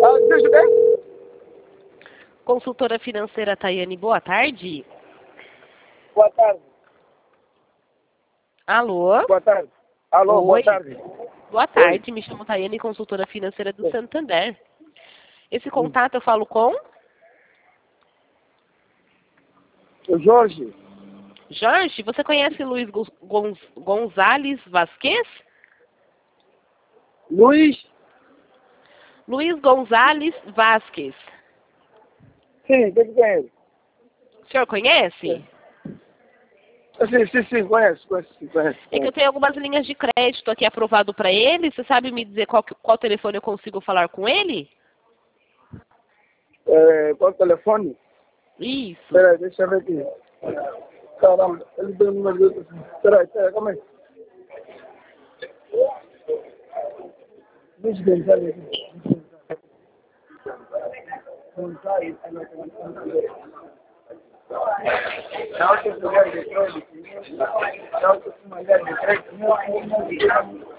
Deixa eu ver. Consultora financeira Tayane, boa tarde. Boa tarde. Alô? Boa tarde. Alô, Oi. boa tarde. Boa tarde, me chamo Tayane, consultora financeira do Santander. Esse contato eu falo com O Jorge. Jorge. Você conhece Luiz Gonzales Vasquez? Luiz? Luiz Gonzales Vasquez. Sim, o que é ele? O senhor conhece? Sim, conheço. É que eu tenho algumas linhas de crédito aqui aprovado para ele. Você sabe me dizer qual telefone eu consigo falar com ele? Qual telefone? Isso. Peraí, deixa eu ver aqui. Caramba, ele deu o número do outro. Peraí, calma aí. Luiz Gonzalez. Não,